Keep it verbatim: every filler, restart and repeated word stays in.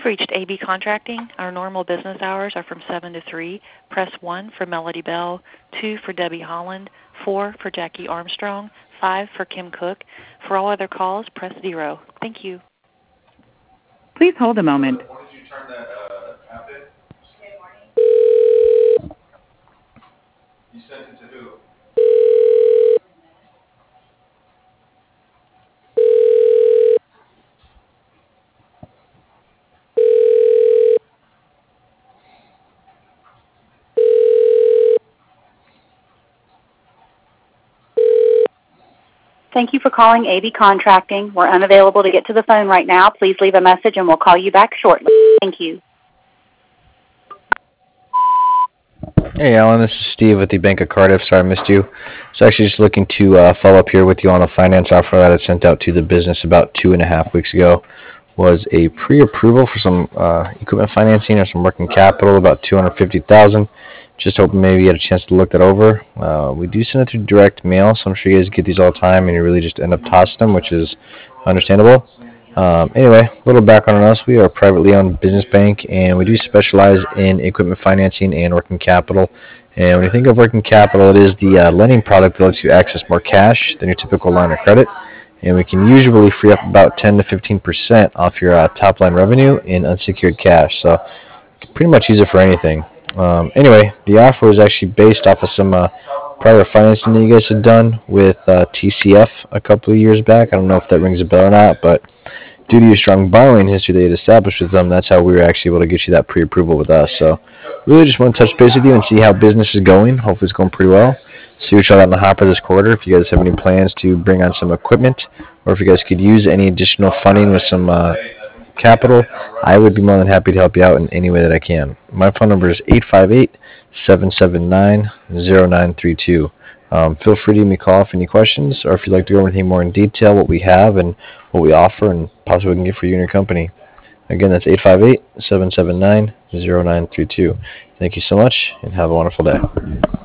reached A B Contracting. Our normal business hours are from seven to three. Press one for Melody Bell, two for Debbie Holland, four for Jackie Armstrong, five for Kim Cook. For all other calls, press zero. Thank you. Please hold a moment. Why don't you turn that uh, app in? You sent it to who? Thank you for calling A B Contracting. We're unavailable to get to the phone right now. Please leave a message and we'll call you back shortly. Thank you. Hey Alan, this is Steve with the Bank of Cardiff. Sorry I missed you. So actually just looking to uh, follow up here with you on a finance offer that I sent out to the business about two and a half weeks ago. Was a pre-approval for some uh, equipment financing or some working capital, about two hundred fifty thousand dollars. Just hoping maybe you had a chance to look that over. Uh, we do send it through direct mail, so I'm sure you guys get these all the time and you really just end up tossing them, which is understandable. Um, anyway, a little background on us. We are a privately owned business bank, and we do specialize in equipment financing and working capital. And when you think of working capital, it is the uh, lending product that lets you access more cash than your typical line of credit. And we can usually free up about ten to fifteen percent off your uh, top line revenue in unsecured cash. So you can pretty much use it for anything. Um, anyway, the offer was actually based off of some uh, prior financing that you guys had done with uh, T C F a couple of years back. I don't know if that rings a bell or not, but due to your strong borrowing history that you had established with them, that's how we were actually able to get you that pre-approval with us. So really just want to touch base with you and see how business is going. Hopefully it's going pretty well. See what you got in the hopper this quarter. If you guys have any plans to bring on some equipment, or if you guys could use any additional funding with some uh, capital, I would be more than happy to help you out in any way that I can. My phone number is eight five eight, seven seven nine, zero nine three two. Um, feel free to give me a call if any questions, or if you'd like to go over anything more in detail, what we have and what we offer, and possibly what we can get for you and your company. Again, that's eight five eight, seven seven nine, zero nine three two. Thank you so much, and have a wonderful day.